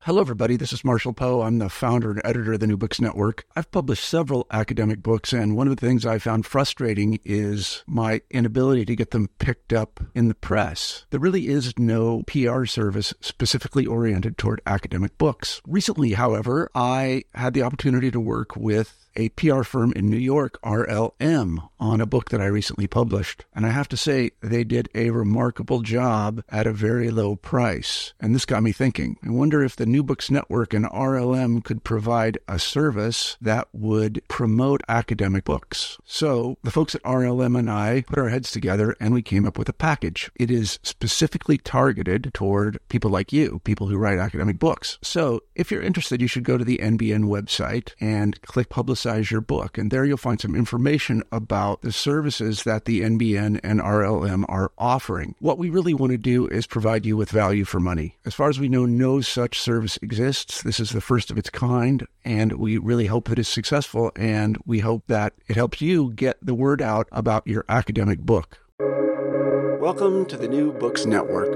Hello, everybody. This is Marshall Poe. I'm the founder and editor of the New Books Network. I've published several academic books, and one of the things I found frustrating is my inability to get them picked up in the press. There really is no PR service specifically oriented toward academic books. Recently, however, I had the opportunity to work with a PR firm in New York, RLM, on a book that I recently published. And I have to say, they did a remarkable job at a very low price. And this got me thinking. I wonder if the New Books Network and RLM could provide a service that would promote academic books. So the folks at RLM and I put our heads together and we came up with a package. It is specifically targeted toward people like you, people who write academic books. So if you're interested, you should go to the NBN website and click Publicize Your Book. And there you'll find some information about the services that the NBN and RLM are offering. What we really want to do is provide you with value for money. As far as we know, no such service exists. This is the first of its kind, and we really hope that it's successful, and we hope that it helps you get the word out about your academic book. Welcome to the New Books Network.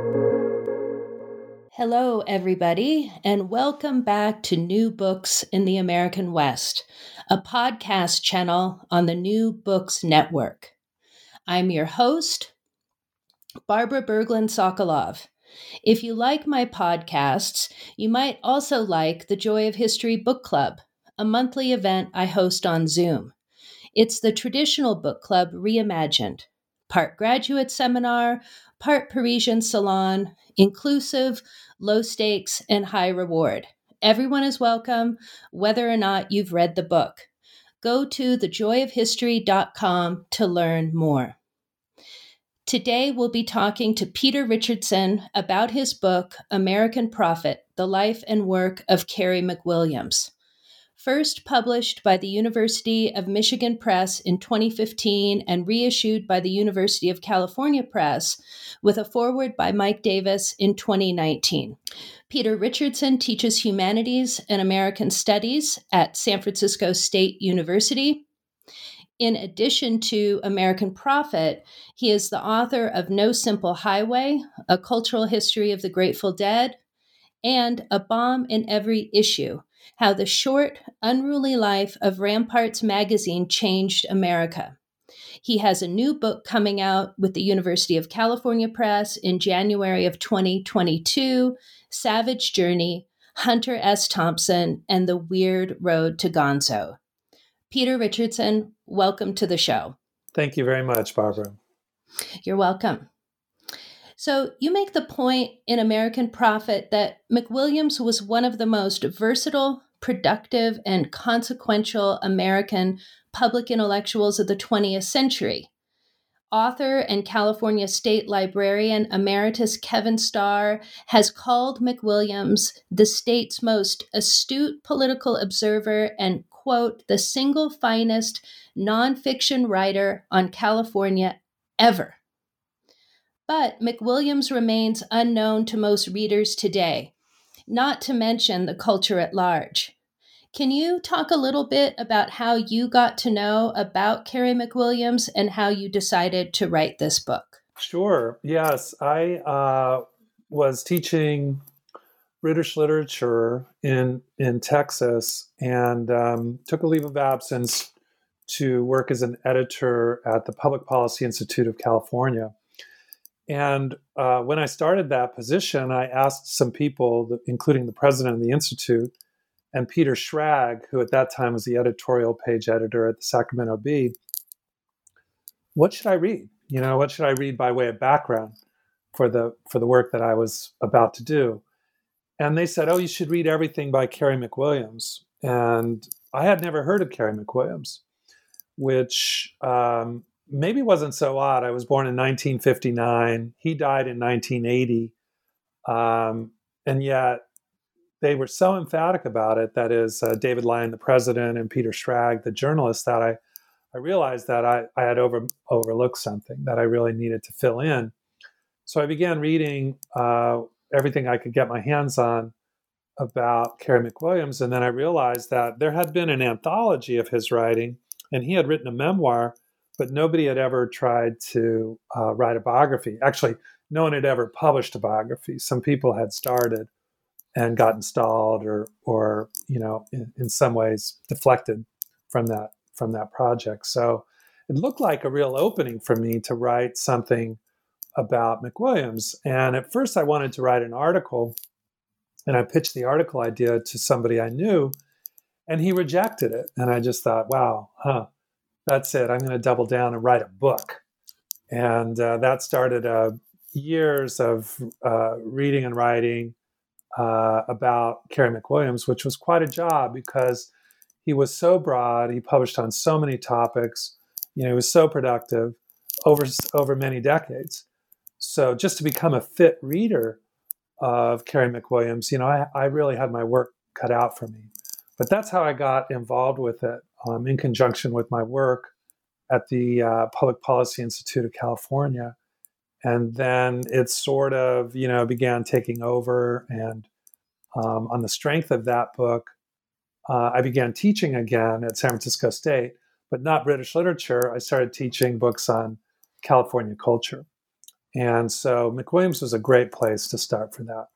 Hello, everybody, and welcome back to New Books in the American West, a podcast channel on the New Books Network. I'm your host, Barbara Berglund-Sokolov. If you like my podcasts, you might also like the Joy of History Book Club, a monthly event I host on Zoom. It's the traditional book club reimagined, part graduate seminar, part Parisian salon, inclusive, low stakes, and high reward. Everyone is welcome, whether or not you've read the book. Go to thejoyofhistory.com to learn more. Today, we'll be talking to Peter Richardson about his book, American Prophet, The Life and Work of Carey McWilliams. First published by the University of Michigan Press in 2015 and reissued by the University of California Press with a foreword by Mike Davis in 2019. Peter Richardson teaches humanities and American studies at San Francisco State University. In addition to American Prophet, he is the author of No Simple Highway, A Cultural History of the Grateful Dead, and A Bomb in Every Issue, How the Short, Unruly Life of Ramparts Magazine Changed America. He has a new book coming out with the University of California Press in January of 2022, Savage Journey, Hunter S. Thompson, and the Weird Road to Gonzo. Peter Richardson, welcome to the show. Thank you very much, Barbara. You're welcome. So you make the point in American Prophet that McWilliams was one of the most versatile, productive, and consequential American public intellectuals of the 20th century. Author and California State Librarian Emeritus Kevin Starr has called McWilliams the state's most astute political observer and, quote, the single finest nonfiction writer on California ever. But McWilliams remains unknown to most readers today, not to mention the culture at large. Can you talk a little bit about how you got to know about Carey McWilliams and how you decided to write this book? Sure. Yes. I was teaching British literature in Texas and took a leave of absence to work as an editor at the Public Policy Institute of California. And when I started that position, I asked some people, including the president of the Institute, and Peter Schrag, who at that time was the editorial page editor at the Sacramento Bee, what should I read? What should I read by way of background for the work that I was about to do? And they said, oh, you should read everything by Carey McWilliams. And I had never heard of Carey McWilliams, which maybe wasn't so odd. I was born in 1959. He died in 1980. And yet, they were so emphatic about it, that is David Lyon, the president, and Peter Schrag, the journalist, that I realized that I had overlooked something that I really needed to fill in. So I began reading everything I could get my hands on about Carey McWilliams, and then I realized that there had been an anthology of his writing, and he had written a memoir, but nobody had ever tried to write a biography. Actually, no one had ever published a biography. Some people had started. and got installed or in some ways deflected from that project. So it looked like a real opening for me to write something about McWilliams. And at first I wanted to write an article, and I pitched the article idea to somebody I knew, and he rejected it. And I just thought, wow, that's it. I'm going to double down and write a book. And that started years of reading and writing about Cary McWilliams, which was quite a job because he was so broad. He published on so many topics. He was so productive over many decades. So just to become a fit reader of Cary McWilliams, I really had my work cut out for me. But that's how I got involved with it, in conjunction with my work at the Public Policy Institute of California. And then it sort of, began taking over. And on the strength of that book, I began teaching again at San Francisco State, but not British literature. I started teaching books on California culture. And so McWilliams was a great place to start for that.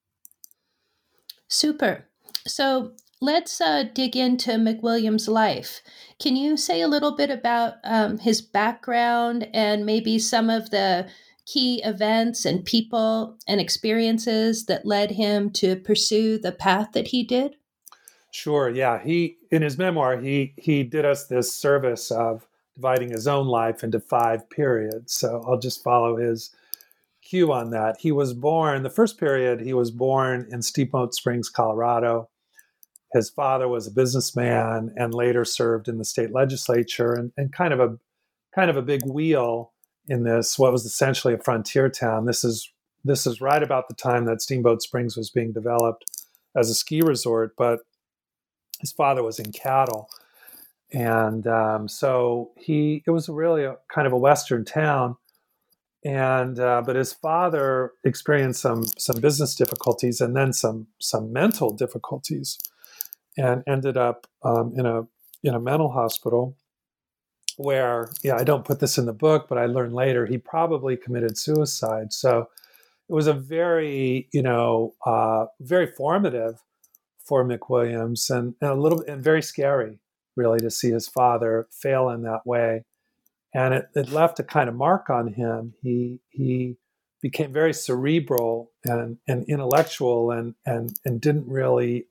Super. So let's dig into McWilliams' life. Can you say a little bit about his background and maybe some of the key events and people and experiences that led him to pursue the path that he did? Sure. Yeah. In his memoir, he did us this service of dividing his own life into 5 periods. So I'll just follow his cue on that. The first period, he was born in Steamboat Springs, Colorado. His father was a businessman and later served in the state legislature and kind of a big wheel in this, what was essentially a frontier town. This is right about the time that Steamboat Springs was being developed as a ski resort, but his father was in cattle. And so it was really a kind of a Western town. And but his father experienced some business difficulties and then some mental difficulties, and ended up in a mental hospital where, I don't put this in the book, but I learned later he probably committed suicide. So it was a very very formative for McWilliams and very scary, really, to see his father fail in that way. And it left a kind of mark on him. He became very cerebral and intellectual and didn't really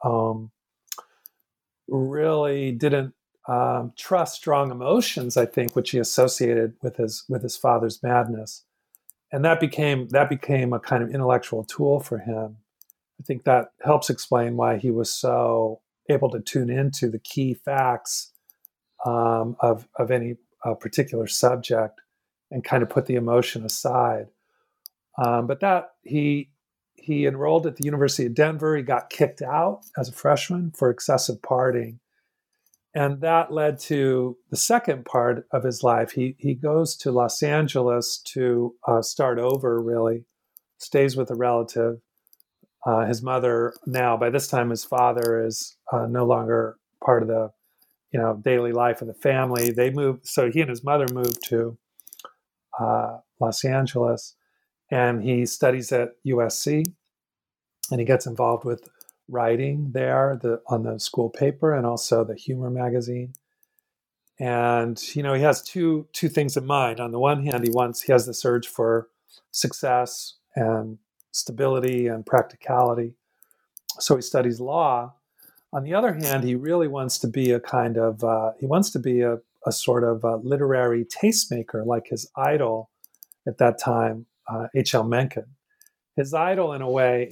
didn't trust strong emotions, I think, which he associated with his father's madness. And that became a kind of intellectual tool for him. I think that helps explain why he was so able to tune into the key facts of any particular subject and kind of put the emotion aside. But that he enrolled at the University of Denver. He got kicked out as a freshman for excessive partying. And that led to the second part of his life. He goes to Los Angeles to start over, really, stays with a relative. His mother now, by this time, his father is no longer part of the daily life of the family. They moved, so he and his mother moved to Los Angeles, and he studies at USC, and he gets involved with writing there on the school paper and also the humor magazine. And he has two things in mind. On the one hand, he has this urge for success and stability and practicality, so he studies law. On the other hand, he really wants to be a sort of a literary tastemaker, like his idol at that time, H.L. Mencken. His idol, in a way,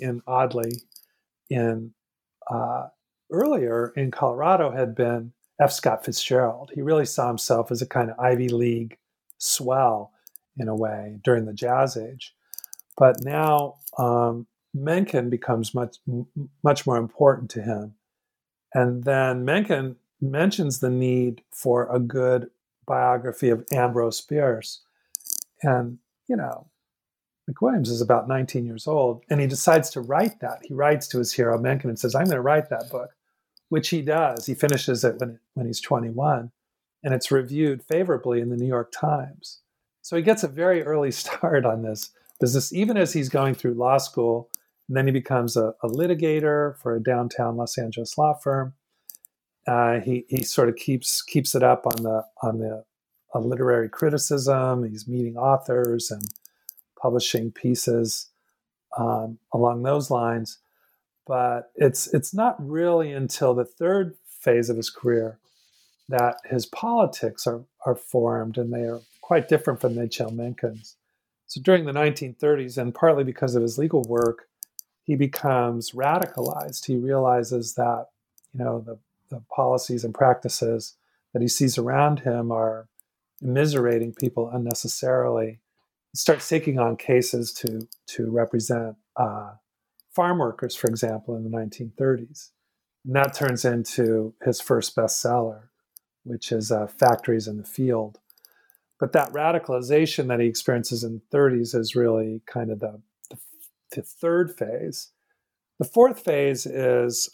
earlier in Colorado had been F. Scott Fitzgerald. He really saw himself as a kind of Ivy League swell, in a way, during the Jazz Age. But now Mencken becomes much more important to him. And then Mencken mentions the need for a good biography of Ambrose Bierce. And, McWilliams is about 19 years old, and he decides to write that. He writes to his hero, Mencken, and says, I'm going to write that book, which he does. He finishes it when he's 21, and it's reviewed favorably in the New York Times. So he gets a very early start on this business, even as he's going through law school And then he becomes a litigator for a downtown Los Angeles law firm. He sort of keeps it up on the literary criticism. He's meeting authors and publishing pieces along those lines. But it's not really until the third phase of his career that his politics are formed, and they are quite different from H.L. Mencken's. So during the 1930s, and partly because of his legal work, he becomes radicalized. He realizes that, the policies and practices that he sees around him are immiserating people unnecessarily. He starts taking on cases to represent farm workers, for example, in the 1930s. And that turns into his first bestseller, which is Factories in the Field. But that radicalization that he experiences in the 30s is really kind of the third phase. The fourth phase is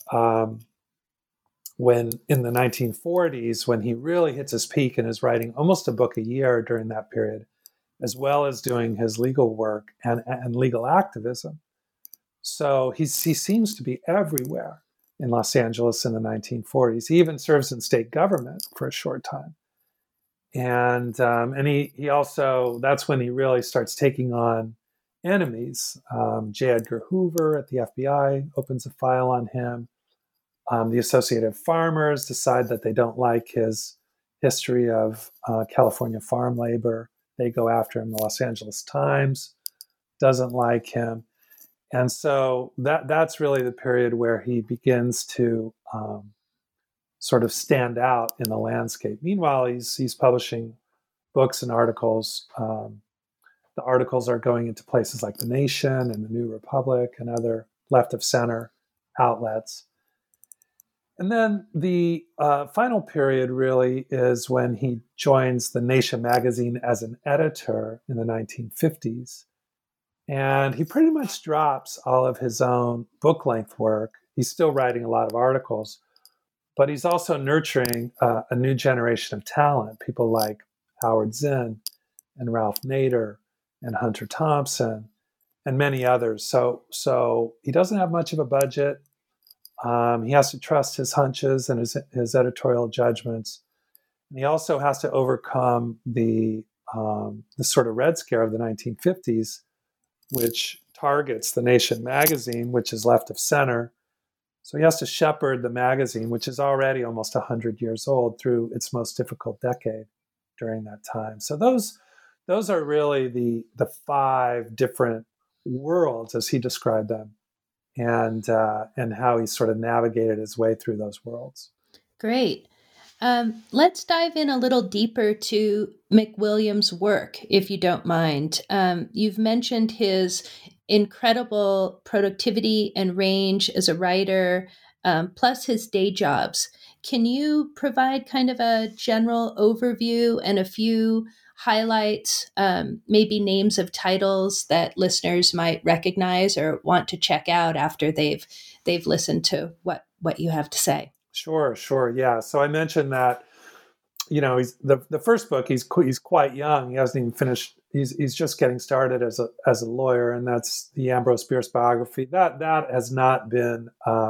when in the 1940s, when he really hits his peak and is writing almost a book a year during that period, as well as doing his legal work and legal activism. So he seems to be everywhere in Los Angeles in the 1940s. He even serves in state government for a short time. And he also, that's when he really starts taking on enemies. J. Edgar Hoover at the FBI opens a file on him. The Associated Farmers decide that they don't like his history of California farm labor. They go after him. The Los Angeles Times doesn't like him. And so that's really the period where he begins to sort of stand out in the landscape. Meanwhile, he's publishing books and articles. The articles are going into places like The Nation and The New Republic and other left of center outlets. And then the final period really is when he joins The Nation magazine as an editor in the 1950s. And he pretty much drops all of his own book-length work. He's still writing a lot of articles, but he's also nurturing a new generation of talent, people like Howard Zinn and Ralph Nader and Hunter Thompson and many others. So he doesn't have much of a budget. He has to trust his hunches and his editorial judgments. And he also has to overcome the sort of Red Scare of the 1950s, which targets The Nation magazine, which is left of center. So he has to shepherd the magazine, which is already almost 100 years old, through its most difficult decade during that time. So those are really the five different worlds, as he described them, and how he sort of navigated his way through those worlds. Great. Let's dive in a little deeper to McWilliams' work, if you don't mind. You've mentioned his incredible productivity and range as a writer, plus his day jobs. Can you provide kind of a general overview and a few highlights, maybe names of titles that listeners might recognize or want to check out after they've listened to what you have to say? Sure. Yeah. So I mentioned that, he's the first book, he's quite young. He hasn't even finished. He's just getting started as a lawyer, and that's the Ambrose Bierce biography. That has not been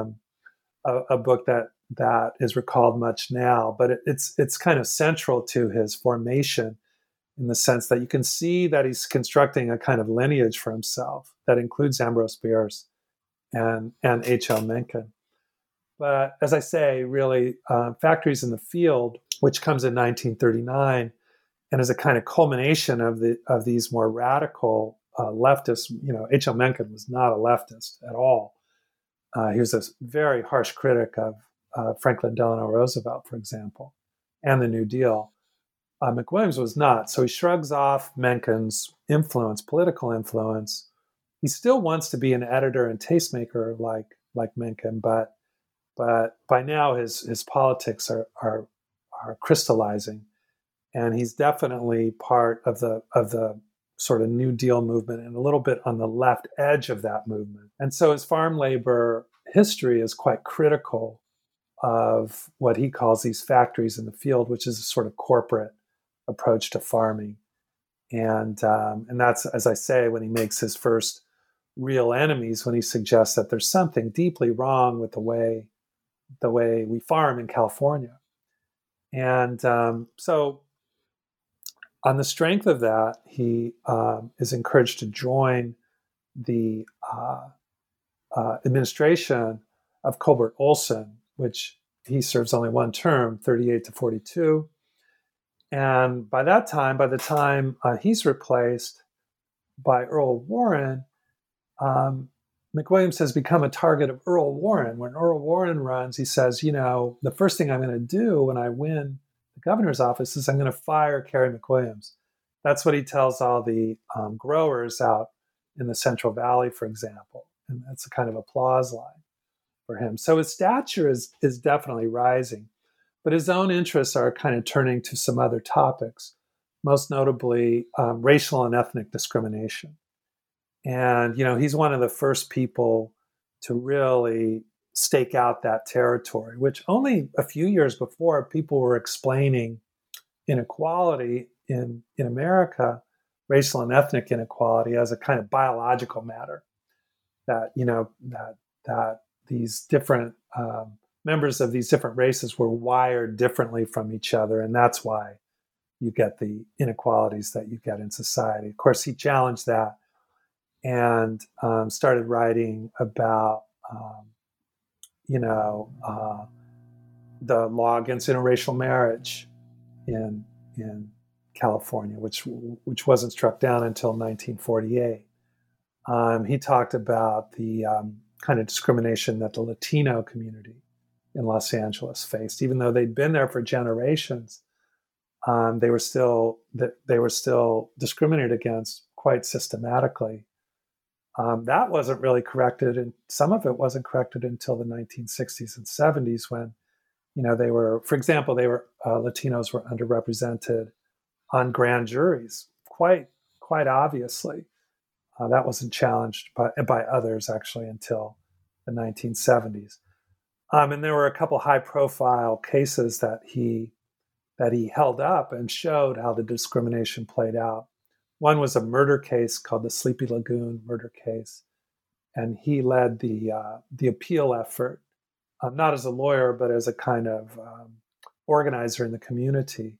a book that is recalled much now, but it's kind of central to his formation in the sense that you can see that he's constructing a kind of lineage for himself that includes Ambrose Bierce and H.L. Mencken. But as I say, really, Factories in the Field, which comes in 1939, and is a kind of culmination of these more radical leftists. H.L. Mencken was not a leftist at all. He was a very harsh critic of Franklin Delano Roosevelt, for example, and the New Deal. McWilliams was not. So he shrugs off Mencken's influence, political influence. He still wants to be an editor and tastemaker like Mencken, but by now his politics are crystallizing, and he's definitely part of the sort of New Deal movement and a little bit on the left edge of that movement. And so his farm labor history is quite critical of what he calls these factories in the field, which is a sort of corporate approach to farming. And that's, as I say, when he makes his first real enemies when he suggests that there's something deeply wrong with the way we farm in California. And so on the strength of that, he is encouraged to join the administration of Colbert Olson, which he serves only one term, 38 to 42. And by the time he's replaced by Earl Warren, McWilliams has become a target of Earl Warren. When Earl Warren runs, he says, the first thing I'm going to do when I win the governor's office is I'm going to fire Kerry McWilliams. That's what he tells all the growers out in the Central Valley, for example. And that's a kind of applause line for him. So his stature is definitely rising, but his own interests are kind of turning to some other topics, most notably racial and ethnic discrimination. And, he's one of the first people to really stake out that territory, which only a few years before people were explaining inequality in America, racial and ethnic inequality, as a kind of biological matter, that, that these different members of these different races were wired differently from each other. And that's why you get the inequalities that you get in society. Of course, he challenged that and started writing about, the law against interracial marriage in California, which wasn't struck down until 1948. He talked about the kind of discrimination that the Latino community in Los Angeles faced, even though they'd been there for generations. They were still discriminated against quite systematically. That wasn't really corrected, and some of it wasn't corrected until the 1960s and 70s, when, Latinos were underrepresented on grand juries, quite obviously. That wasn't challenged by others actually until the 1970s. And there were a couple high-profile cases that he held up and showed how the discrimination played out. One was a murder case called the Sleepy Lagoon murder case, and he led the appeal effort, not as a lawyer, but as a kind of organizer in the community.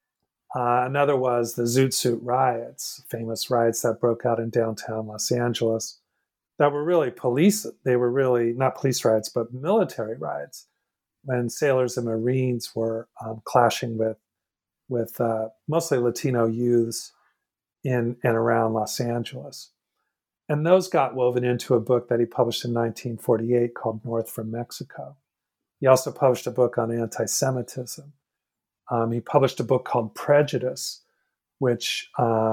Another was the Zoot Suit riots, famous riots that broke out in downtown Los Angeles, that were really they were really not police riots, but military riots, when sailors and Marines were clashing with mostly Latino youths in and around Los Angeles. And those got woven into a book that he published in 1948 called North from Mexico. He also published a book on anti-Semitism. He published a book called Prejudice, which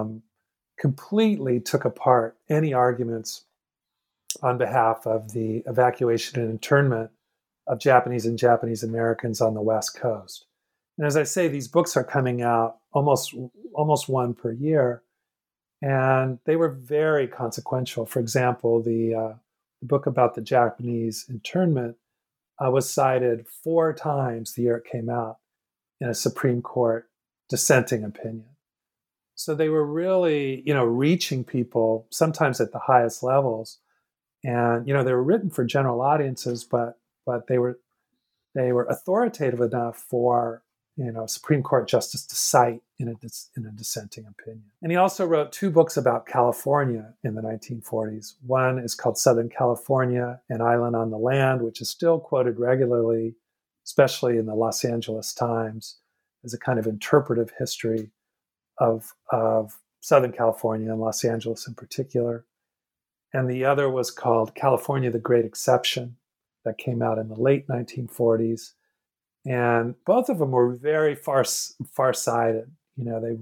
completely took apart any arguments on behalf of the evacuation and internment of Japanese and Japanese Americans on the West Coast. And as I say, these books are coming out almost one per year, and they were very consequential. For example, the book about the Japanese internment was cited 4 times the year it came out in a Supreme Court dissenting opinion. So they were really, reaching people, sometimes at the highest levels. And, they were written for general audiences, but they were authoritative enough for, Supreme Court justice to cite in a dissenting opinion. And he also wrote 2 books about California in the 1940s. One is called Southern California, An Island on the Land, which is still quoted regularly, especially in the Los Angeles Times, as a kind of interpretive history of Southern California and Los Angeles in particular. And the other was called California, the Great Exception, that came out in the late 1940s. And both of them were very far-sighted. They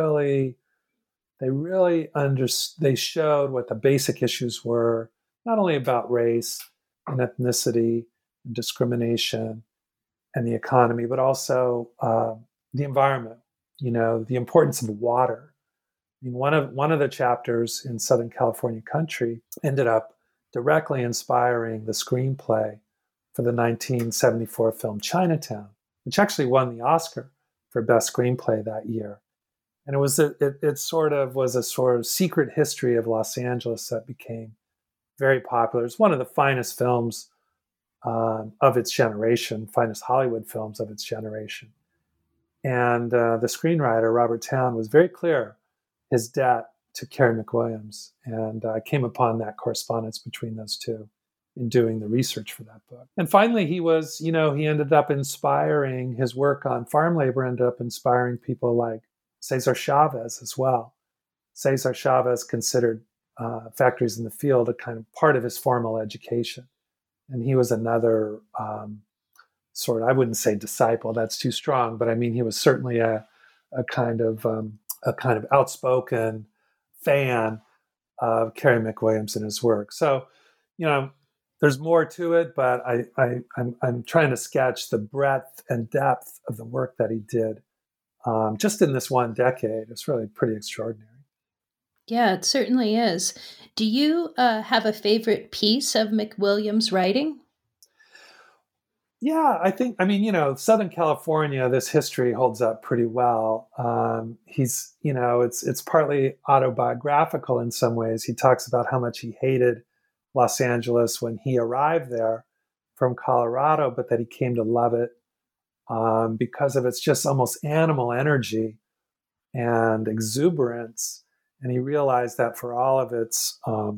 showed what the basic issues were, not only about race and ethnicity and discrimination and the economy, but also the environment, the importance of water. I mean, one of the chapters in Southern California Country ended up directly inspiring the screenplay for the 1974 film Chinatown, which actually won the Oscar for Best Screenplay that year. And it was a sort of secret history of Los Angeles that became very popular. It's one of the finest films of its generation, finest Hollywood films of its generation. And the screenwriter, Robert Towne, was very clear his debt to Carey McWilliams. And I came upon that correspondence between those two in doing the research for that book. And finally, he ended up inspiring, his work on farm labor ended up inspiring people like Cesar Chavez as well. Cesar Chavez considered factories in the field a kind of part of his formal education. And he was another I wouldn't say disciple, that's too strong, but I mean, he was certainly a kind of outspoken fan of Carey McWilliams and his work. So, there's more to it, but I'm trying to sketch the breadth and depth of the work that he did just in this one decade. It's really pretty extraordinary. Yeah, it certainly is. Do you have a favorite piece of McWilliams' writing? Yeah, Southern California, this history holds up pretty well. It's partly autobiographical in some ways. He talks about how much he hated Los Angeles when he arrived there from Colorado, but that he came to love it because of its just almost animal energy and exuberance. And he realized that for all of its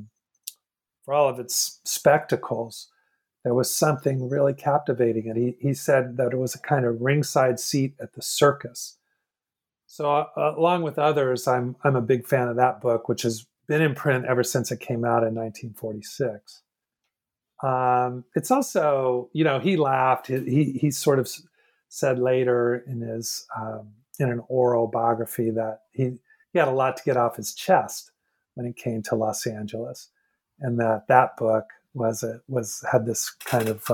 spectacles, there was something really captivating. And he said that it was a kind of ringside seat at the circus. So along with others, I'm a big fan of that book, which has been in print ever since it came out in 1946. It's also, he laughed. He sort of said later in his in an oral biography that he had a lot to get off his chest when he came to Los Angeles, and that book had this kind of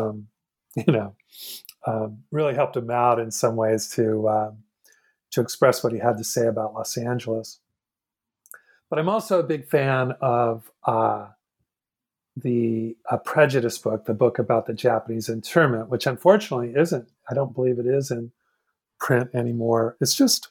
really helped him out in some ways to express what he had to say about Los Angeles. But I'm also a big fan of the Prejudice book, the book about the Japanese internment, which unfortunately I don't believe it is in print anymore. It's just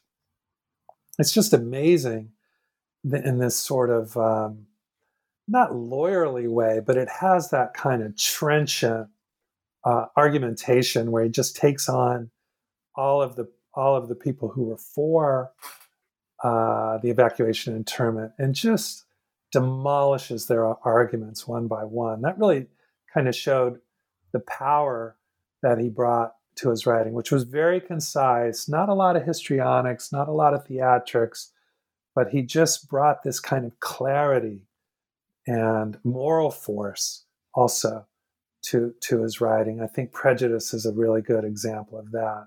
amazing in this sort of not lawyerly way, but it has that kind of trenchant argumentation where he just takes on all of the people who were for the evacuation and internment and just demolishes their arguments one by one. That really kind of showed the power that he brought to his writing, which was very concise, not a lot of histrionics, not a lot of theatrics, but he just brought this kind of clarity and moral force also to his writing. I think Prejudice is a really good example of that.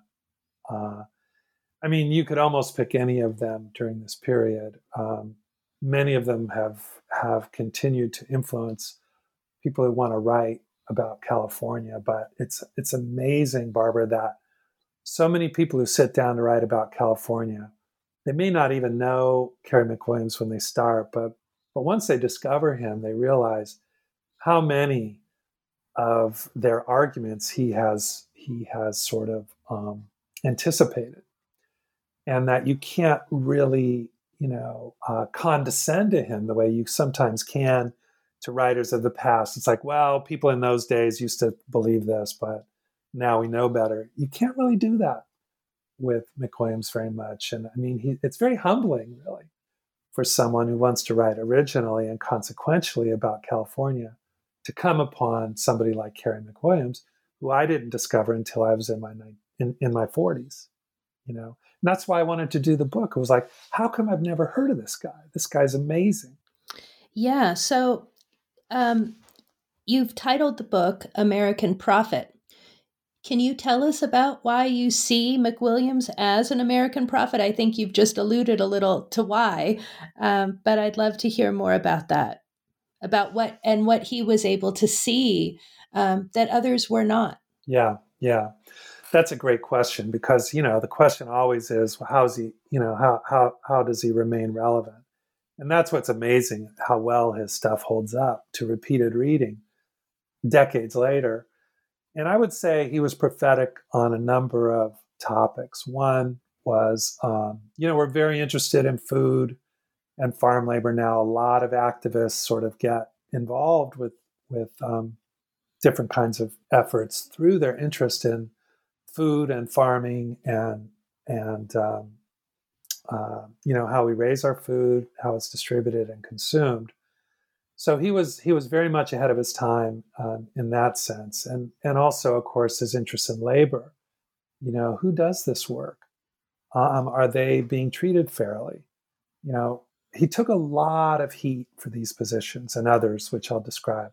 You could almost pick any of them during this period. Many of them have continued to influence people who want to write about California. But it's amazing, Barbara, that so many people who sit down to write about California, they may not even know Carey McWilliams when they start, but once they discover him, they realize how many of their arguments he has sort of anticipated, and that you can't really condescend to him the way you sometimes can to writers of the past. It's like, well, people in those days used to believe this, but now we know better. You can't really do that with McWilliams very much. And it's very humbling, really, for someone who wants to write originally and consequentially about California to come upon somebody like Carey McWilliams, who I didn't discover until I was in my 40s. And that's why I wanted to do the book. It was like, how come I've never heard of this guy? This guy's amazing. Yeah. So you've titled the book American Prophet. Can you tell us about why you see McWilliams as an American prophet? I think you've just alluded a little to why, but I'd love to hear more about that, about what he was able to see that others were not. Yeah. That's a great question, because, the question always is, well, how is he, how does he remain relevant? And that's what's amazing, how well his stuff holds up to repeated reading decades later. And I would say he was prophetic on a number of topics. One was, we're very interested in food and farm labor now. A lot of activists sort of get involved with different kinds of efforts through their interest in food and farming and how we raise our food, how it's distributed and consumed. So he was very much ahead of his time in that sense, and also, of course, his interest in labor. Who does this work? Are they being treated fairly? He took a lot of heat for these positions and others, which I'll describe.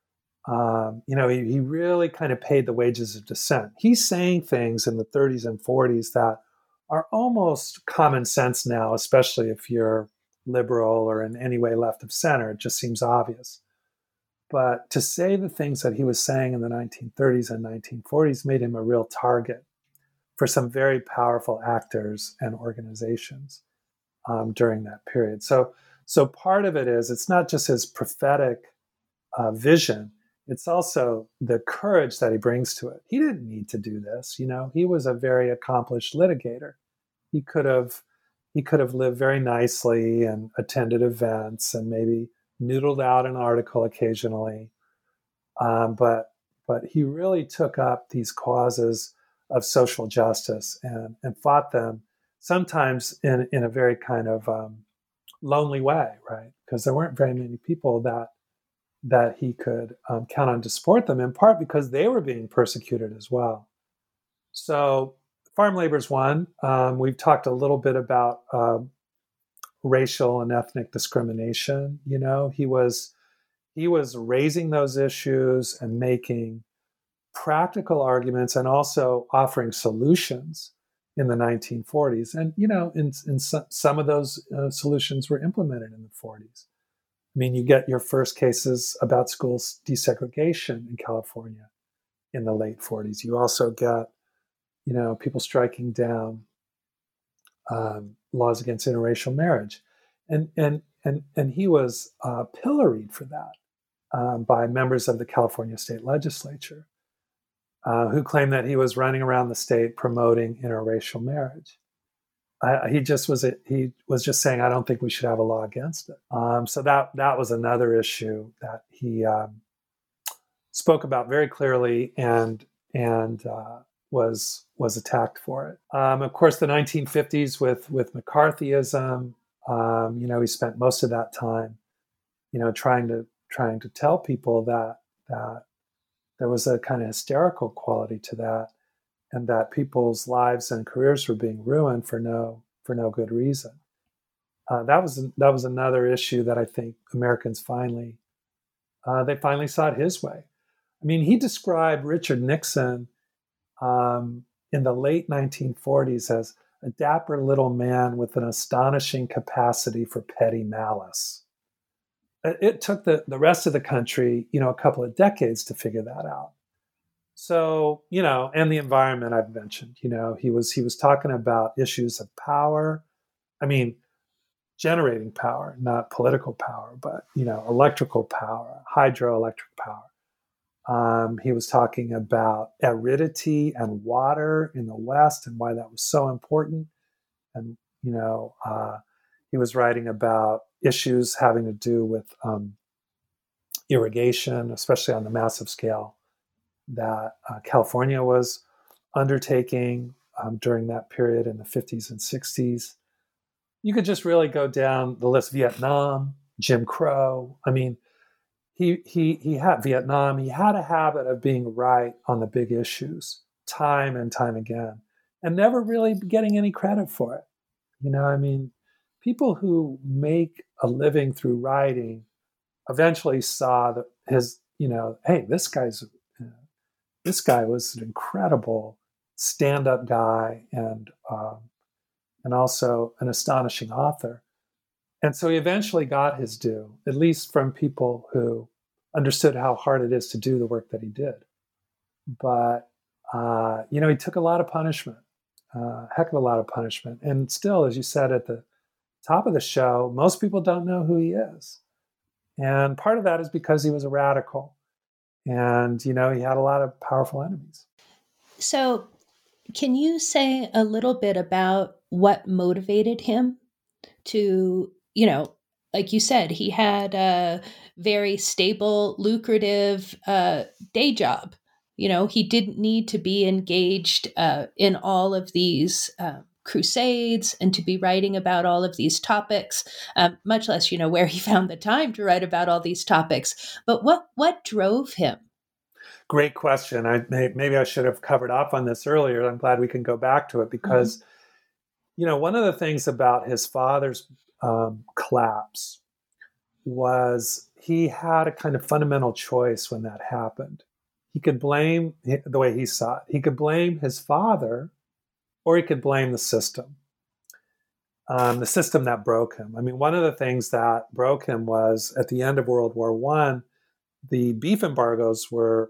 He really kind of paid the wages of dissent. He's saying things in the 30s and 40s that are almost common sense now, especially if you're liberal or in any way left of center. It just seems obvious. But to say the things that he was saying in the 1930s and 1940s made him a real target for some very powerful actors and organizations during that period. So part of it is, it's not just his prophetic vision, it's also the courage that he brings to it. He didn't need to do this. He was a very accomplished litigator. He could have lived very nicely and attended events and maybe noodled out an article occasionally. But he really took up these causes of social justice and fought them, sometimes in a very kind of lonely way, right? Because there weren't very many people that he could count on to support them, in part because they were being persecuted as well. So farm labor is one. We've talked a little bit about racial and ethnic discrimination. He was raising those issues and making practical arguments and also offering solutions in the 1940s. And, in some of those solutions were implemented in the 40s. I mean, you get your first cases about school desegregation in California in the late 40s. You also get, people striking down laws against interracial marriage. And he was pilloried for that by members of the California state legislature who claimed that he was running around the state promoting interracial marriage. He was just saying, I don't think we should have a law against it. So that was another issue that he spoke about very clearly and was attacked for it. Of course, the 1950s with McCarthyism, he spent most of that time, trying to tell people that there was a kind of hysterical quality to that, and that people's lives and careers were being ruined for no good reason. That was another issue that I think Americans finally saw it his way. I mean, he described Richard Nixon in the late 1940s as a dapper little man with an astonishing capacity for petty malice. It took the rest of the country, a couple of decades to figure that out. So, and the environment I've mentioned, he was talking about issues of power. I mean, generating power, not political power, but, electrical power, hydroelectric power. He was talking about aridity and water in the West and why that was so important. And, he was writing about issues having to do with irrigation, especially on the massive scale that California was undertaking during that period in the 50s and 60s. You could just really go down the list. Vietnam, Jim Crow. I mean, he had Vietnam. He had a habit of being right on the big issues time and time again, and never really getting any credit for it. People who make a living through writing eventually saw that hey, this guy was an incredible stand-up guy and also an astonishing author. And so he eventually got his due, at least from people who understood how hard it is to do the work that he did. But, he took a lot of punishment, a heck of a lot of punishment. And still, as you said at the top of the show, most people don't know who he is. And part of that is because he was a radical. And, he had a lot of powerful enemies. So can you say a little bit about what motivated him to, like you said, he had a very stable, lucrative day job. He didn't need to be engaged in all of these crusades and to be writing about all of these topics, much less, where he found the time to write about all these topics. But what drove him? Great question. Maybe I should have covered off on this earlier. I'm glad we can go back to it because, one of the things about his father's collapse was he had a kind of fundamental choice when that happened. He could blame, the way he saw it, he could blame his father or he could blame the system that broke him. I mean, one of the things that broke him was at the end of World War I, the beef embargoes were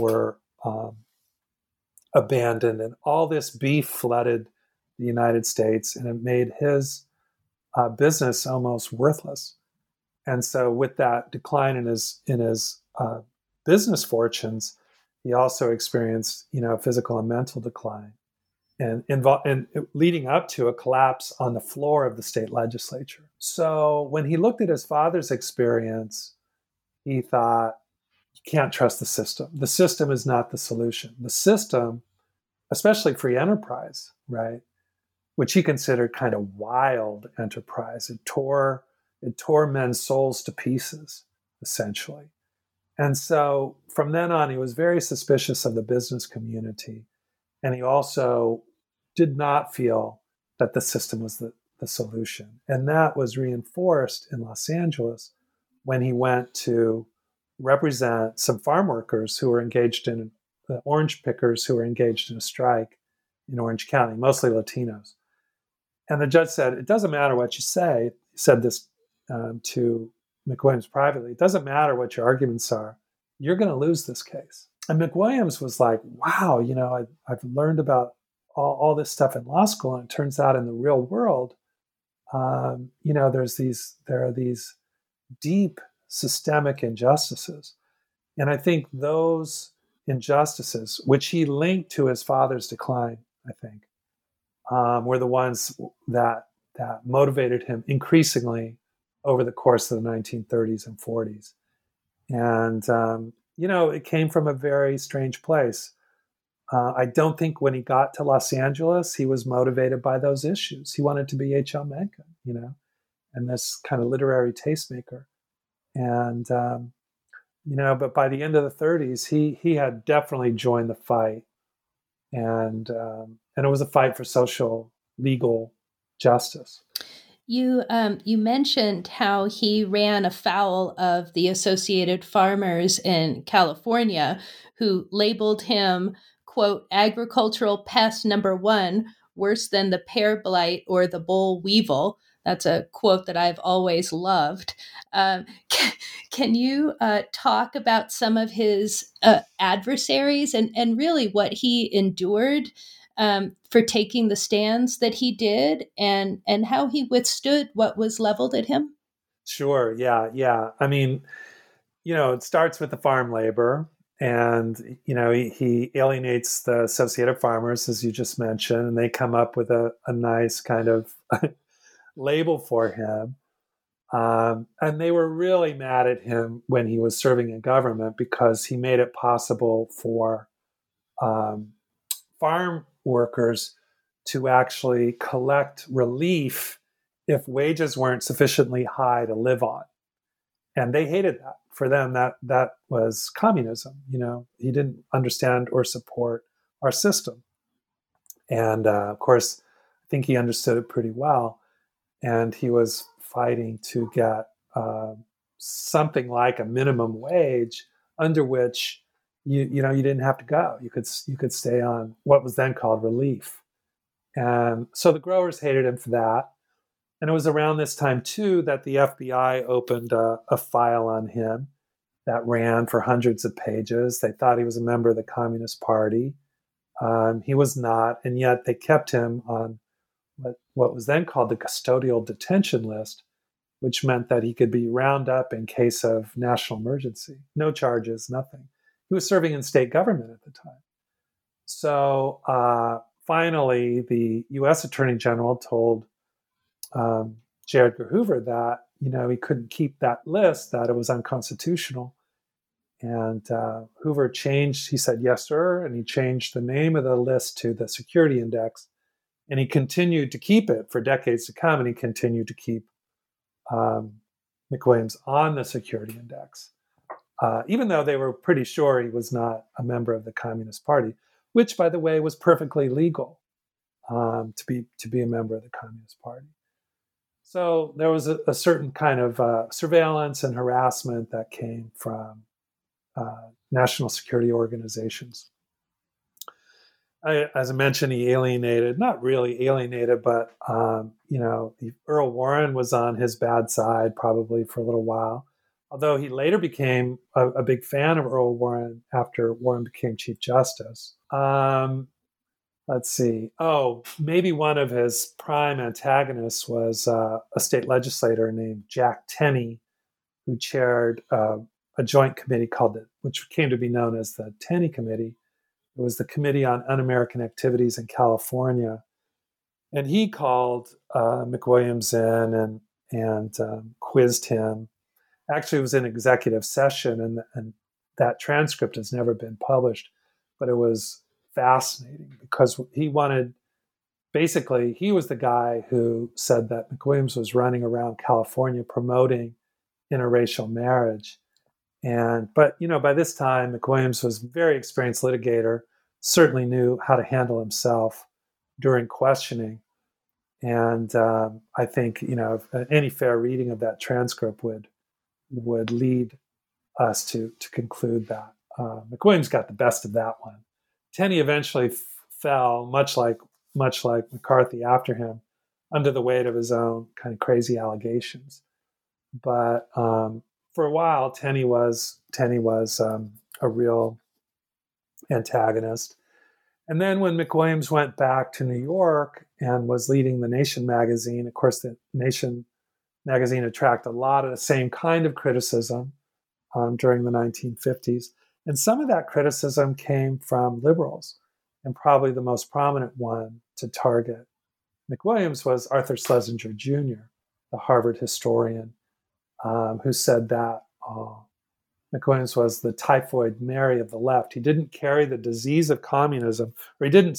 abandoned, and all this beef flooded the United States, and it made his business almost worthless. And so, with that decline in his business fortunes, he also experienced, physical and mental decline, and leading up to a collapse on the floor of the state legislature. So, when he looked at his father's experience, he thought, you can't trust the system. The system is not the solution. The system, especially free enterprise, right, which he considered kind of wild enterprise, it tore men's souls to pieces, essentially. And so from then on, he was very suspicious of the business community. And he also did not feel that the system was the solution. And that was reinforced in Los Angeles when he went to represent some farm workers who were engaged in orange pickers who were engaged in a strike in Orange County, mostly Latinos. And the judge said, it doesn't matter what you say. He said this to McWilliams privately. It doesn't matter what your arguments are. You're going to lose this case. And McWilliams was like, wow, I've learned about all this stuff in law school. And it turns out in the real world, there are these deep systemic injustices. And I think those injustices, which he linked to his father's decline, I think, were the ones that motivated him increasingly over the course of the 1930s and 40s. And, it came from a very strange place. I don't think when he got to Los Angeles, he was motivated by those issues. He wanted to be H.L. Mencken, and this kind of literary tastemaker. And, but by the end of the 30s, he had definitely joined the fight. And it was a fight for social, legal justice. You mentioned how he ran afoul of the Associated Farmers in California, who labeled him, quote, agricultural pest #1, worse than the pear blight or the boll weevil. That's a quote that I've always loved. Can you talk about some of his adversaries and really what he endured for taking the stands that he did and how he withstood what was leveled at him? Sure. Yeah. I mean, it starts with the farm labor, and, he alienates the Associated Farmers, as you just mentioned, and they come up with a nice kind of label for him. And they were really mad at him when he was serving in government because he made it possible for farm workers to actually collect relief if wages weren't sufficiently high to live on. And they hated that. For them, that was communism. He didn't understand or support our system. And of course, I think he understood it pretty well. And he was fighting to get something like a minimum wage under which you didn't have to go. You could stay on what was then called relief. And so the growers hated him for that. And it was around this time, too, that the FBI opened a file on him that ran for hundreds of pages. They thought he was a member of the Communist Party. He was not, and yet they kept him on what was then called the custodial detention list, which meant that he could be round up in case of national emergency. No charges, nothing. He was serving in state government at the time. So finally, the U.S. Attorney General told J. Edgar Hoover that, he couldn't keep that list, that it was unconstitutional. And Hoover changed, he said, yes, sir. And he changed the name of the list to the Security Index. And he continued to keep it for decades to come. And he continued to keep McWilliams on the Security Index, even though they were pretty sure he was not a member of the Communist Party, which, by the way, was perfectly legal to be a member of the Communist Party. So there was a certain kind of surveillance and harassment that came from national security organizations. As I mentioned, he alienated, not really alienated, but, Earl Warren was on his bad side probably for a little while, although he later became a big fan of Earl Warren after Warren became Chief Justice. Let's see. Oh, maybe one of his prime antagonists was a state legislator named Jack Tenney, who chaired a joint committee which came to be known as the Tenney Committee. It was the Committee on Un-American Activities in California. And he called McWilliams in and quizzed him. Actually, it was an executive session, and that transcript has never been published, but it was fascinating because he was the guy who said that McWilliams was running around California promoting interracial marriage. But by this time, McWilliams was a very experienced litigator, certainly knew how to handle himself during questioning. And I think, any fair reading of that transcript would lead us to conclude that McWilliams got the best of that one. Tenney eventually fell, much like McCarthy after him, under the weight of his own kind of crazy allegations. But for a while, Tenney was a real antagonist. And then when McWilliams went back to New York and was leading the Nation magazine, of course, the Nation magazine attracted a lot of the same kind of criticism during the 1950s. And some of that criticism came from liberals, and probably the most prominent one to target McWilliams was Arthur Schlesinger Jr., the Harvard historian, who said that McWilliams was the typhoid Mary of the left. He didn't carry the disease of communism, or he didn't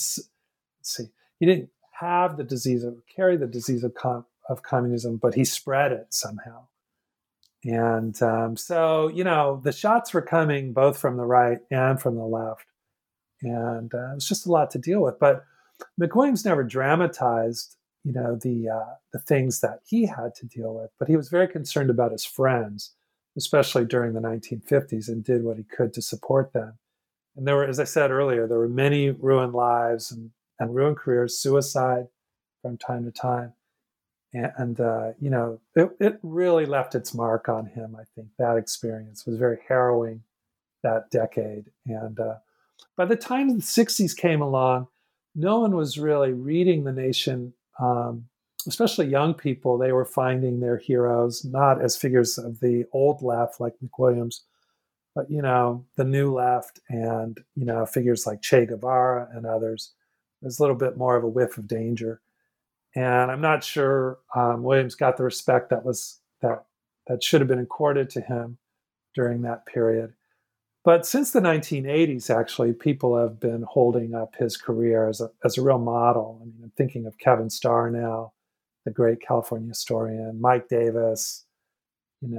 have the disease carry the disease of communism, but he spread it somehow. And so, the shots were coming both from the right and from the left. And it was just a lot to deal with. But McWilliams never dramatized, the things that he had to deal with. But he was very concerned about his friends, especially during the 1950s, and did what he could to support them. And there were, as I said earlier, there were many ruined lives and ruined careers, suicide from time to time. And it really left its mark on him. I think that experience was very harrowing that decade. And by the time the 60s came along, no one was really reading the Nation, especially young people. They were finding their heroes not as figures of the old left like McWilliams, but, the new left and, figures like Che Guevara and others. There's a little bit more of a whiff of danger. And I'm not sure Williams got the respect that should have been accorded to him during that period. But since the 1980s, actually, people have been holding up his career as a real model. I mean, I'm thinking of Kevin Starr now, the great California historian, Mike Davis, and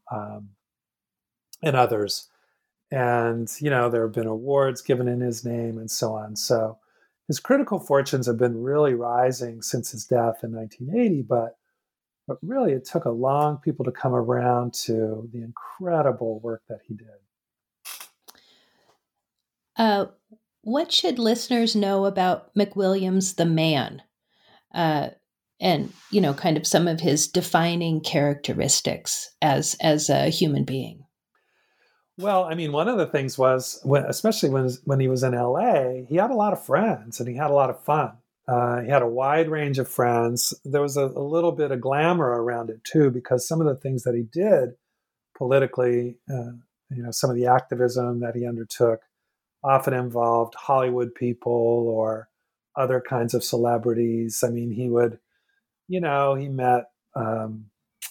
others. And, there have been awards given in his name and so on. So his critical fortunes have been really rising since his death in 1980, but really it took a long people to come around to the incredible work that he did. What should listeners know about McWilliams the man? And, kind of some of his defining characteristics as a human being? Well, I mean, one of the things was, especially when he was in LA, he had a lot of friends and he had a lot of fun. He had a wide range of friends. There was a little bit of glamour around it too, because some of the things that he did politically, some of the activism that he undertook often involved Hollywood people or other kinds of celebrities. I mean, he would, he met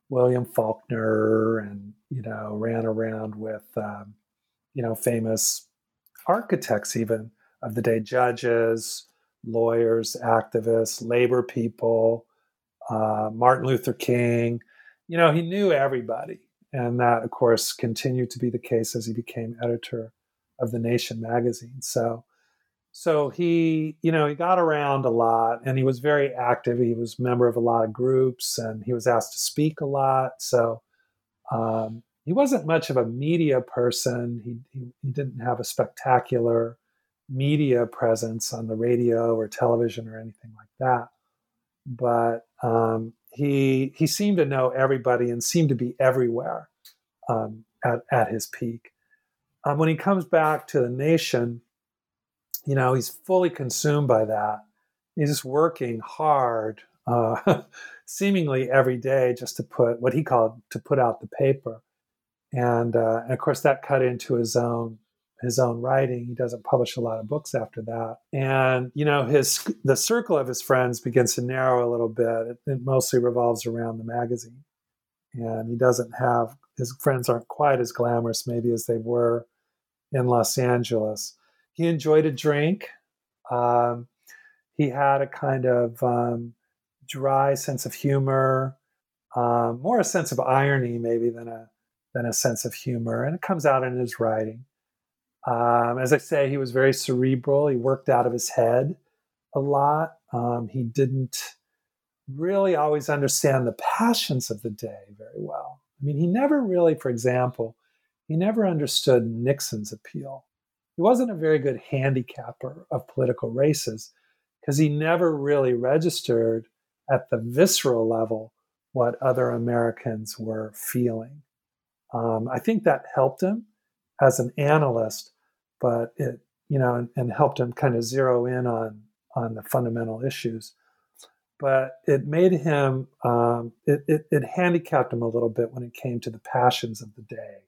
William Faulkner, and ran around with famous architects even of the day, judges, lawyers, activists, labor people, Martin Luther King. He knew everybody. And that, of course, continued to be the case as he became editor of The Nation magazine. So he got around a lot, and he was very active. He was a member of a lot of groups, and he was asked to speak a lot. So he wasn't much of a media person. He didn't have a spectacular media presence on the radio or television or anything like that. But he seemed to know everybody and seemed to be everywhere at his peak. When he comes back to The Nation, he's fully consumed by that. He's just working hard, seemingly every day, just to put what he called to put out the paper. And of course, that cut into his own writing. He doesn't publish a lot of books after that. And the circle of his friends begins to narrow a little bit. It mostly revolves around the magazine, and his friends aren't quite as glamorous maybe as they were in Los Angeles. He enjoyed a drink. He had a kind of dry sense of humor, more a sense of irony maybe than a sense of humor, and it comes out in his writing. As I say, he was very cerebral. He worked out of his head a lot. He didn't really always understand the passions of the day very well. I mean, he never really, for example, he never understood Nixon's appeal. He wasn't a very good handicapper of political races because he never really registered at the visceral level what other Americans were feeling. I think that helped him as an analyst, but it, and helped him kind of zero in on the fundamental issues. But it made him, it handicapped him a little bit when it came to the passions of the day.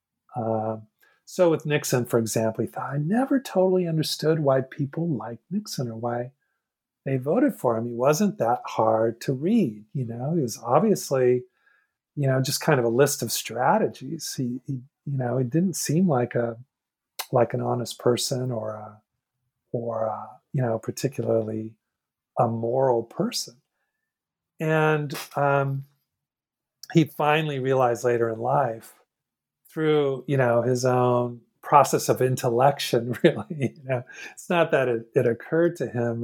So with Nixon, for example, he thought, I never totally understood why people liked Nixon or why they voted for him. He wasn't that hard to read. He was obviously, just kind of a list of strategies. He didn't seem like an honest person or particularly a moral person. And he finally realized later in life, through his own process of intellection, really, it's not that it occurred to him,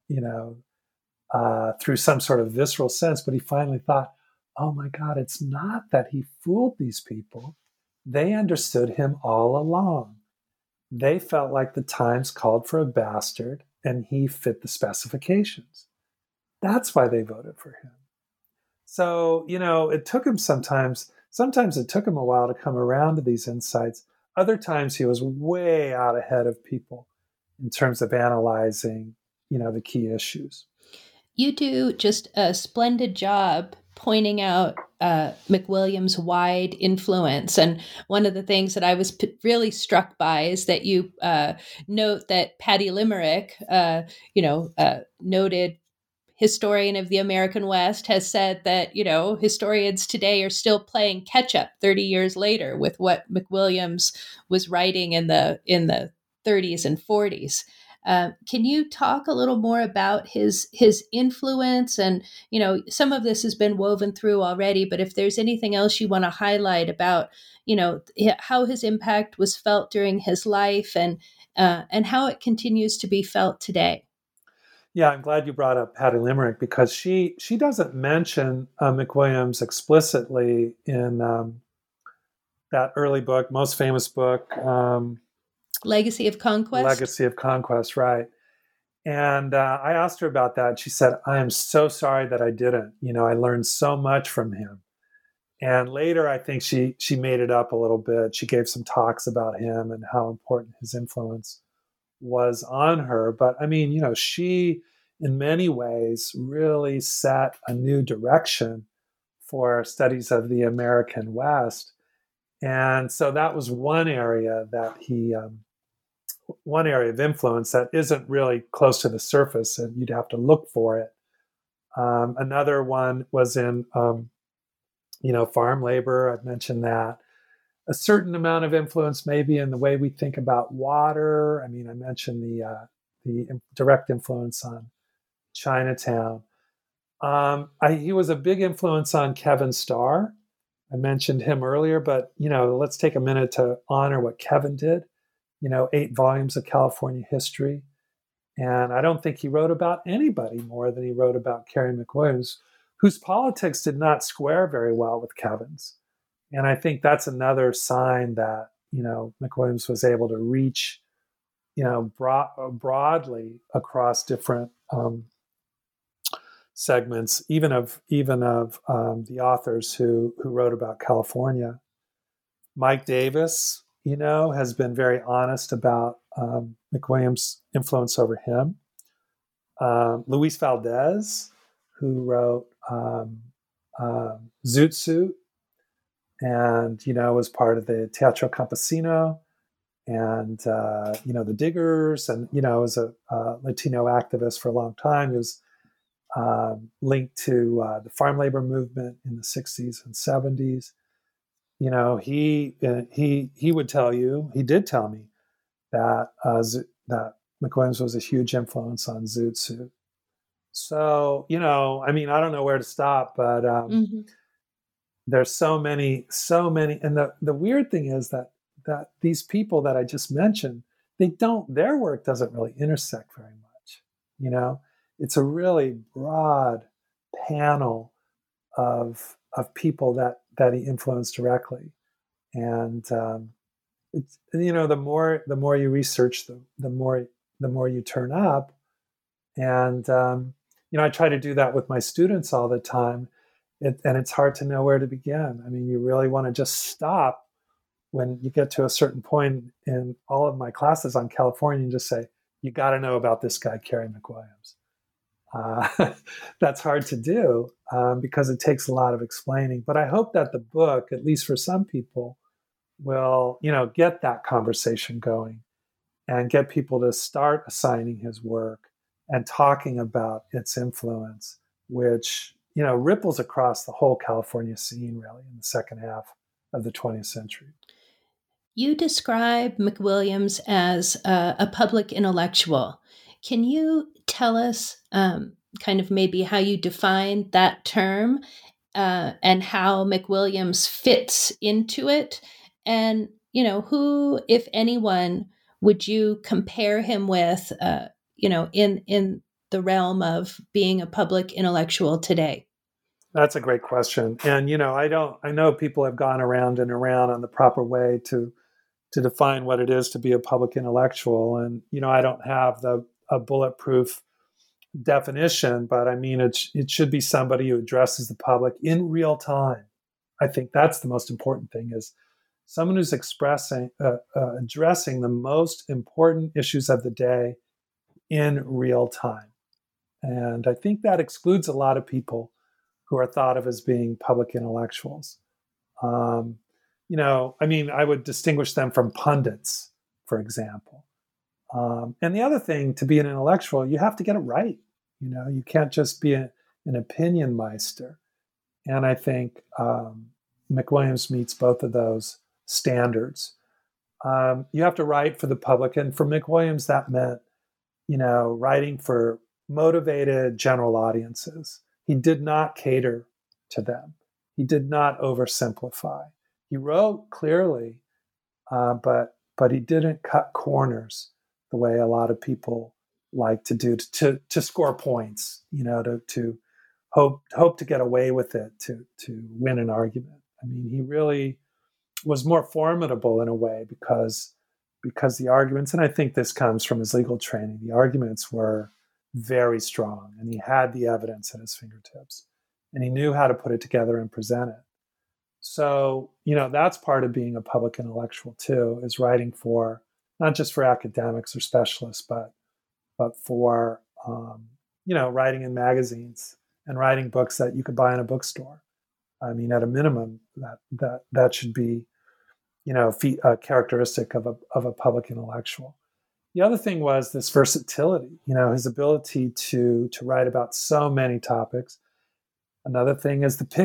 through some sort of visceral sense, but he finally thought, oh my God, it's not that he fooled these people. They understood him all along. They felt like the Times called for a bastard, and he fit the specifications. That's why they voted for him. So, it took him sometimes it took him a while to come around to these insights. Other times he was way out ahead of people in terms of analyzing, the key issues. You do just a splendid job pointing out McWilliams' wide influence. And one of the things that I was really struck by is that you note that Patty Limerick, noted historian of the American West, has said that, historians today are still playing catch up 30 years later with what McWilliams was writing in the 30s and 40s. Can you talk a little more about his influence? And, some of this has been woven through already, but if there's anything else you want to highlight about, how his impact was felt during his life and how it continues to be felt today. Yeah, I'm glad you brought up Patty Limerick because she doesn't mention McWilliams explicitly in that early book, most famous book, Legacy of Conquest? Legacy of Conquest, right. And I asked her about that. And she said, I am so sorry that I didn't. I learned so much from him. And later, I think she made it up a little bit. She gave some talks about him and how important his influence was on her. But I mean, she, in many ways, really set a new direction for studies of the American West. And so that was one area that one area of influence that isn't really close to the surface, and you'd have to look for it. Another one was in farm labor, I've mentioned that. A certain amount of influence maybe in the way we think about water. I mean, I mentioned the direct influence on Chinatown. He was a big influence on Kevin Starr. I mentioned him earlier, but let's take a minute to honor what Kevin did. 8 volumes of California history, and I don't think he wrote about anybody more than he wrote about Carey McWilliams, whose politics did not square very well with Kevin's. And I think that's another sign that McWilliams was able to reach broadly across different segments, even of the authors who wrote about California. Mike Davis, has been very honest about McWilliams' influence over him. Luis Valdez, who wrote Zoot Suit, and was part of the Teatro Campesino, and the Diggers, and was a Latino activist for a long time. He was linked to the farm labor movement in the 60s and 70s. He would tell you, he did tell me that that McWilliams was a huge influence on Zoot Suit. So I mean, I don't know where to stop, but there's so many, and the weird thing is that these people that I just mentioned, their work doesn't really intersect very much. It's a really broad panel of people that he influenced directly, and it's the more you research them, the more you turn up, and I try to do that with my students all the time, and it's hard to know where to begin. I mean, you really want to just stop when you get to a certain point in all of my classes on California and just say, you got to know about this guy, Carey McWilliams. That's hard to do because it takes a lot of explaining. But I hope that the book, at least for some people, will get that conversation going and get people to start assigning his work and talking about its influence, which ripples across the whole California scene really in the second half of the 20th century. You describe McWilliams as a public intellectual. Can you tell us kind of maybe how you define that term and how McWilliams fits into it? And, who, if anyone, would you compare him with, in the realm of being a public intellectual today? That's a great question. And, I know people have gone around and around on the proper way to define what it is to be a public intellectual. And, I don't have a bulletproof definition, but I mean, it should be somebody who addresses the public in real time. I think that's the most important thing, is someone who's addressing the most important issues of the day in real time. And I think that excludes a lot of people who are thought of as being public intellectuals. I mean, I would distinguish them from pundits, for example. And the other thing, to be an intellectual, you have to get it right. You can't just be an opinion meister. And I think McWilliams meets both of those standards. You have to write for the public. And for McWilliams, that meant, writing for motivated general audiences. He did not cater to them. He did not oversimplify. He wrote clearly, but he didn't cut corners the way a lot of people like to do to score points, to hope to get away with it, to win an argument. I mean, he really was more formidable in a way because the arguments, and I think this comes from his legal training, the arguments were very strong, and he had the evidence at his fingertips, and he knew how to put it together and present it. So, that's part of being a public intellectual too, is writing for, not just for academics or specialists, but for, writing in magazines and writing books that you could buy in a bookstore. I mean, at a minimum, that should be, a characteristic of a public intellectual. The other thing was this versatility, his ability to write about so many topics. Another thing is the pickup.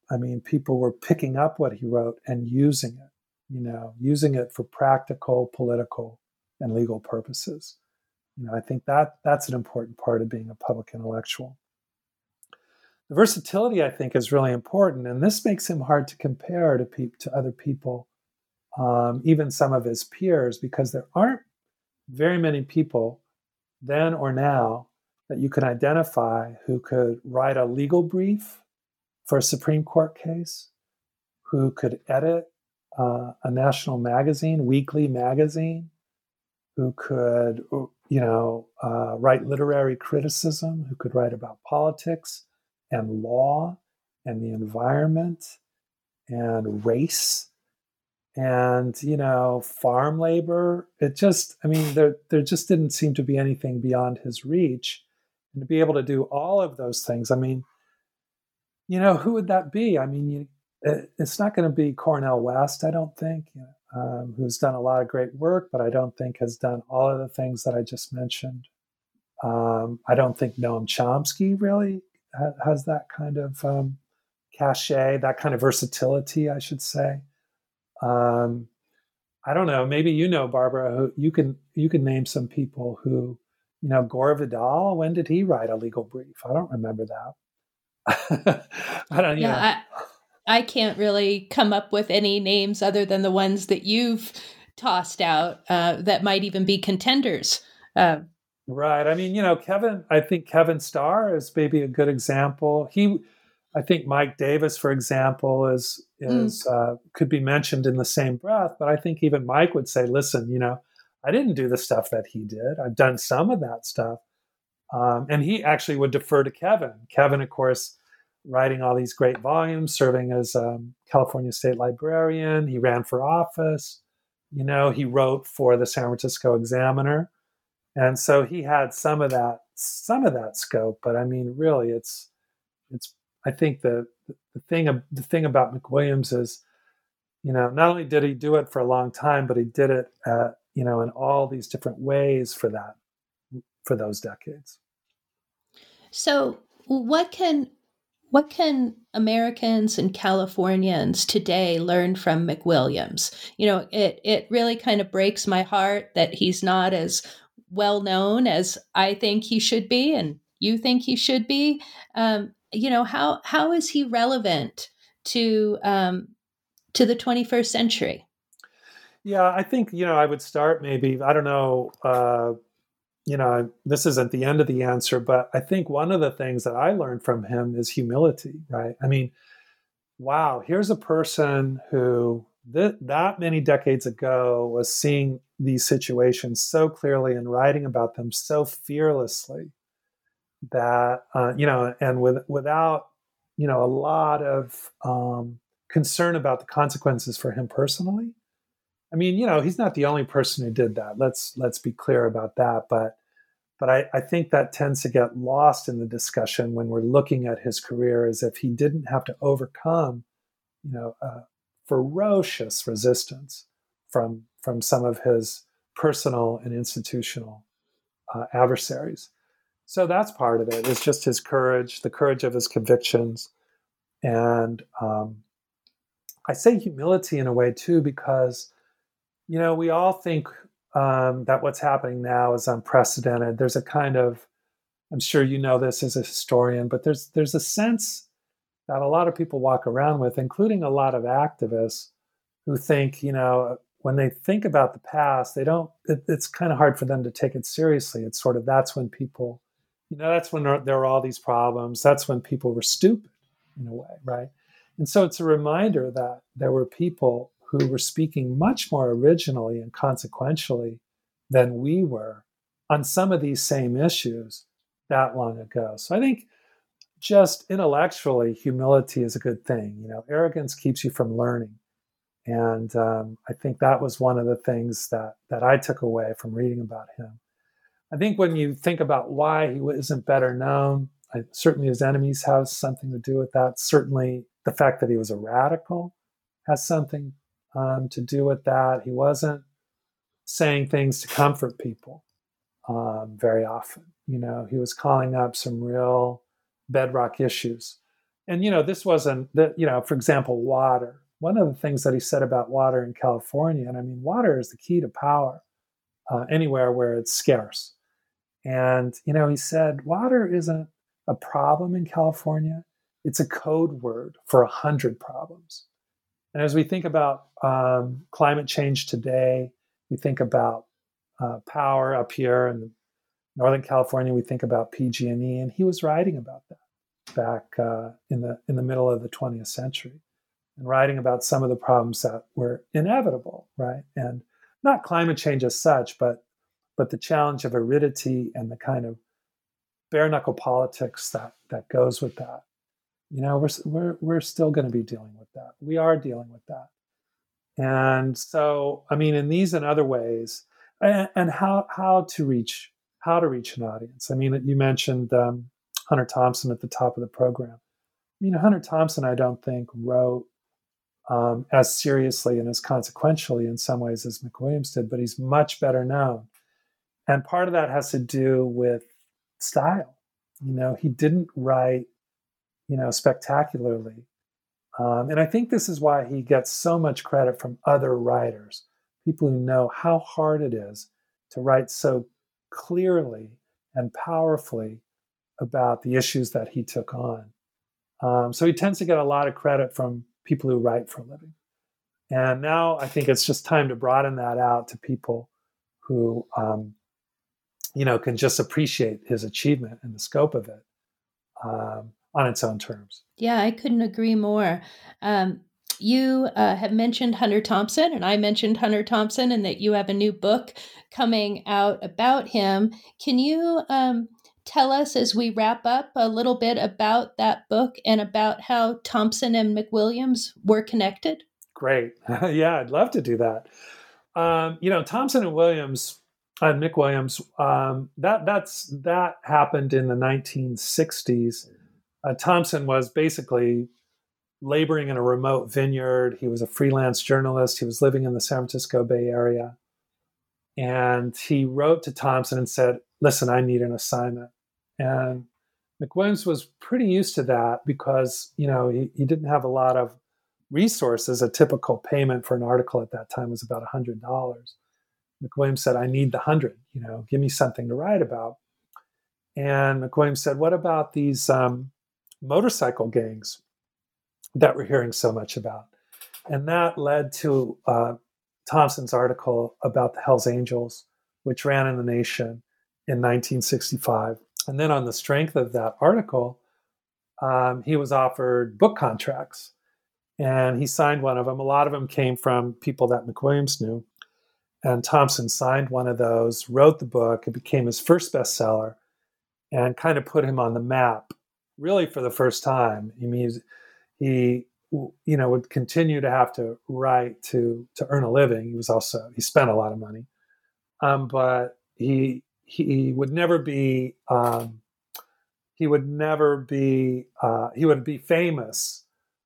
I mean, people were picking up what he wrote and using it, using it for practical, political, and legal purposes. I think that's an important part of being a public intellectual. The versatility, I think, is really important, and this makes him hard to compare to other people, even some of his peers, because there aren't very many people then or now that you can identify who could write a legal brief for a Supreme Court case, who could edit a national magazine, weekly magazine, who could, write literary criticism, who could write about politics and law and the environment and race and, farm labor. It just, there just didn't seem to be anything beyond his reach. And to be able to do all of those things, who would that be? It's not going to be Cornel West, I don't think, who's done a lot of great work, but I don't think has done all of the things that I just mentioned. I don't think Noam Chomsky really has that kind of cachet, that kind of versatility, I should say. I don't know. Maybe Barbara, who you can name some people who, Gore Vidal. When did he write a legal brief? I don't remember that. I don't. Yeah, I can't really come up with any names other than the ones that you've tossed out that might even be contenders. Right. I think Kevin Starr is maybe a good example. I think Mike Davis, for example, is could be mentioned in the same breath. But I think even Mike would say, listen, I didn't do the stuff that he did. I've done some of that stuff. And he actually would defer to Kevin. Kevin, of course, writing all these great volumes, serving as California State Librarian. He ran for office. He wrote for the San Francisco Examiner. And so he had some of that scope. But really, it's. I think the thing about McWilliams is, not only did he do it for a long time, but he did it, in all these different ways for those decades. So, what can Americans and Californians today learn from McWilliams? It really kind of breaks my heart that he's not as well known as I think he should be, and you think he should be. How is he relevant to the 21st century? Yeah, I think I would start maybe. I don't know. This isn't the end of the answer, but I think one of the things that I learned from him is humility. Right? Wow, here's a person who that many decades ago was seeing these situations so clearly and writing about them so fearlessly that, and without, a lot of concern about the consequences for him personally. He's not the only person who did that. Let's be clear about that. But I think that tends to get lost in the discussion when we're looking at his career, as if he didn't have to overcome, ferocious resistance from some of his personal and institutional adversaries. So that's part of it. It's just his courage, the courage of his convictions. And I say humility in a way, too, because, we all think that what's happening now is unprecedented. There's a kind of, I'm sure you know this as a historian, but there's a sense that a lot of people walk around with, including a lot of activists, who think, when they think about the past, it's kind of hard for them to take it seriously. It's sort of, that's when people, that's when there were all these problems. That's when people were stupid, in a way, right? And so it's a reminder that there were people who were speaking much more originally and consequentially than we were on some of these same issues that long ago. So I think just intellectually, humility is a good thing. Arrogance keeps you from learning. And I think that was one of the things that I took away from reading about him. I think when you think about why he isn't better known, certainly his enemies have something to do with that. Certainly the fact that he was a radical has something to do with that. He wasn't saying things to comfort people very often. He was calling up some real bedrock issues. And, this wasn't, for example, water. One of the things that he said about water in California, and I mean, water is the key to power anywhere where it's scarce. And, he said, water isn't a problem in California. It's a code word for 100 problems. And as we think about climate change today, we think about power up here in Northern California. We think about PG&E, and he was writing about that back in the middle of the 20th century, and writing about some of the problems that were inevitable, right? And not climate change as such, but the challenge of aridity and the kind of bare knuckle politics that goes with that. We're still going to be dealing with that. We are dealing with that. And so, I mean, in these and other ways, and how to reach an audience. I mean, you mentioned Hunter Thompson at the top of the program. I mean, Hunter Thompson, I don't think wrote as seriously and as consequentially in some ways as McWilliams did, but he's much better known. And part of that has to do with style. He didn't write, spectacularly. And I think this is why he gets so much credit from other writers, people who know how hard it is to write so clearly and powerfully about the issues that he took on. So he tends to get a lot of credit from people who write for a living. And now I think it's just time to broaden that out to people who, can just appreciate his achievement and the scope of it on its own terms. Yeah, I couldn't agree more. You have mentioned Hunter Thompson, and I mentioned Hunter Thompson, and that you have a new book coming out about him. Can you tell us, as we wrap up, a little bit about that book and about how Thompson and McWilliams were connected? Great. Yeah, I'd love to do that. Thompson and McWilliams, that happened in the 1960s. Thompson was basically laboring in a remote vineyard. He was a freelance journalist. He was living in the San Francisco Bay Area. And he wrote to Thompson and said, listen, I need an assignment. And McWilliams was pretty used to that because, he didn't have a lot of resources. A typical payment for an article at that time was about $100. McWilliams said, I need the 100, give me something to write about. And McWilliams said, what about these motorcycle gangs that we're hearing so much about? And that led to Thompson's article about the Hells Angels, which ran in the Nation in 1965. And then on the strength of that article, he was offered book contracts, and he signed one of them. A lot of them came from people that McWilliams knew. And Thompson signed one of those, wrote the book. It became his first bestseller and kind of put him on the map, really for the first time. I mean, he would continue to have to write to earn a living. He spent a lot of money, but he would never be he would be famous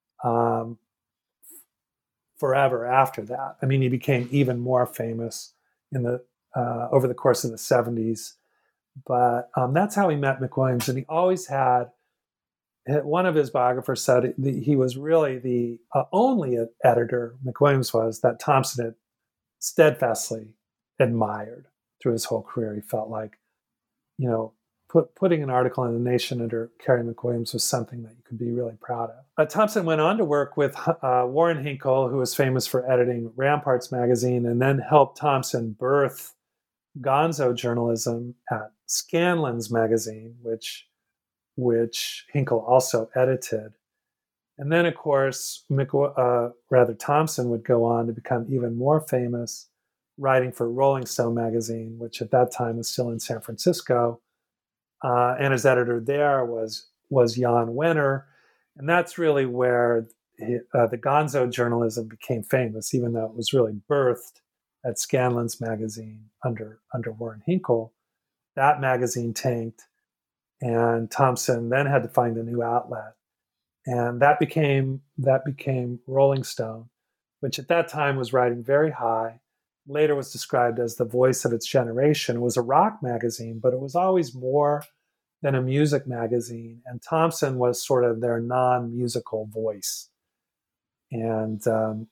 forever after that. I mean, he became even more famous in the over the course of the 70s. But that's how he met McWilliams, and he always had. One of his biographers said he was really the only editor, McWilliams was, that Thompson had steadfastly admired through his whole career. He felt like, putting an article in the Nation under Kerry McWilliams was something that you could be really proud of. Thompson went on to work with Warren Hinkle, who was famous for editing Ramparts magazine, and then helped Thompson birth gonzo journalism at Scanlan's magazine, which Hinkle also edited. And then, of course, Thompson would go on to become even more famous, writing for Rolling Stone magazine, which at that time was still in San Francisco. And his editor there was Jan Wenner. And that's really where the gonzo journalism became famous, even though it was really birthed at Scanlan's magazine under Warren Hinkle. That magazine tanked, and Thompson then had to find a new outlet. And that became Rolling Stone, which at that time was riding very high. Later was described as the voice of its generation. It was a rock magazine, but it was always more than a music magazine. And Thompson was sort of their non-musical voice. And,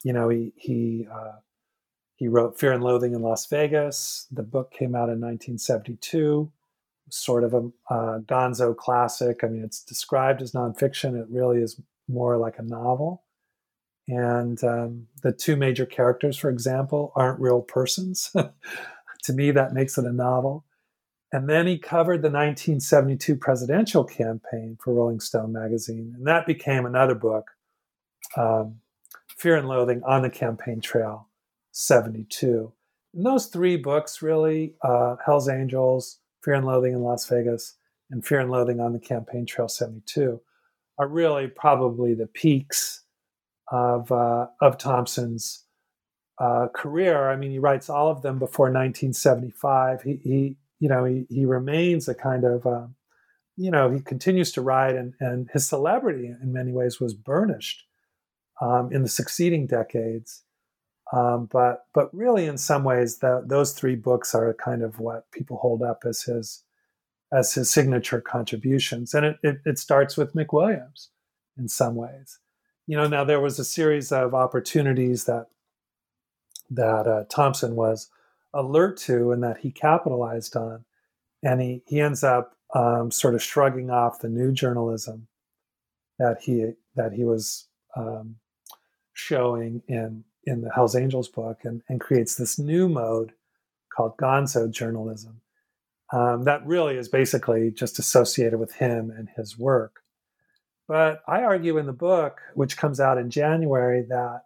he wrote Fear and Loathing in Las Vegas. The book came out in 1972, sort of a gonzo classic. I mean, it's described as nonfiction. It really is more like a novel. And the two major characters, for example, aren't real persons. To me, that makes it a novel. And then he covered the 1972 presidential campaign for Rolling Stone magazine. And that became another book, Fear and Loathing on the Campaign Trail, 72. And those three books really, Hell's Angels, Fear and Loathing in Las Vegas, and Fear and Loathing on the Campaign Trail, 72, are really probably the peaks of Thompson's career. I mean, he writes all of them before 1975. He remains a kind of, he continues to write, and his celebrity in many ways was burnished in the succeeding decades. But really, in some ways, those three books are kind of what people hold up as his signature contributions. And it starts with McWilliams in some ways. Now there was a series of opportunities that Thompson was alert to and that he capitalized on. And he ends up sort of shrugging off the new journalism that he was showing in the Hells Angels book, and creates this new mode called gonzo journalism that really is basically just associated with him and his work. But I argue in the book, which comes out in January, that,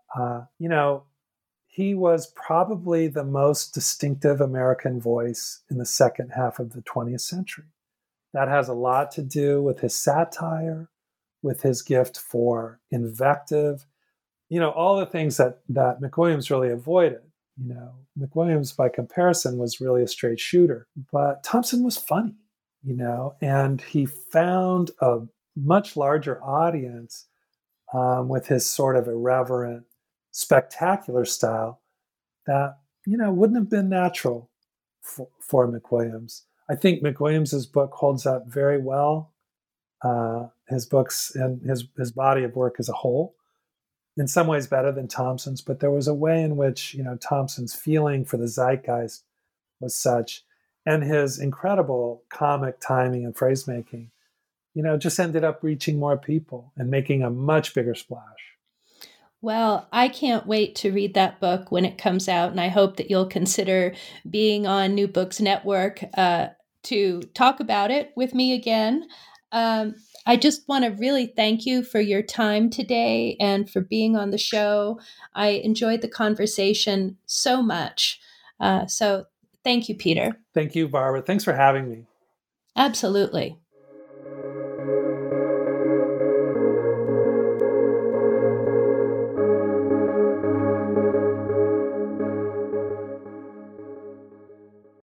he was probably the most distinctive American voice in the second half of the 20th century. That has a lot to do with his satire, with his gift for invective, all the things that McWilliams really avoided. McWilliams, by comparison, was really a straight shooter. But Thompson was funny, and he found a much larger audience with his sort of irreverent, spectacular style that, wouldn't have been natural for McWilliams. I think McWilliams's book holds up very well, his books and his body of work as a whole, in some ways better than Thompson's, but there was a way in which, Thompson's feeling for the zeitgeist was such, and his incredible comic timing and phrase making, just ended up reaching more people and making a much bigger splash. Well, I can't wait to read that book when it comes out, and I hope that you'll consider being on New Books Network to talk about it with me again. I just want to really thank you for your time today and for being on the show. I enjoyed the conversation so much. So thank you, Peter. Thank you, Barbara. Thanks for having me. Absolutely.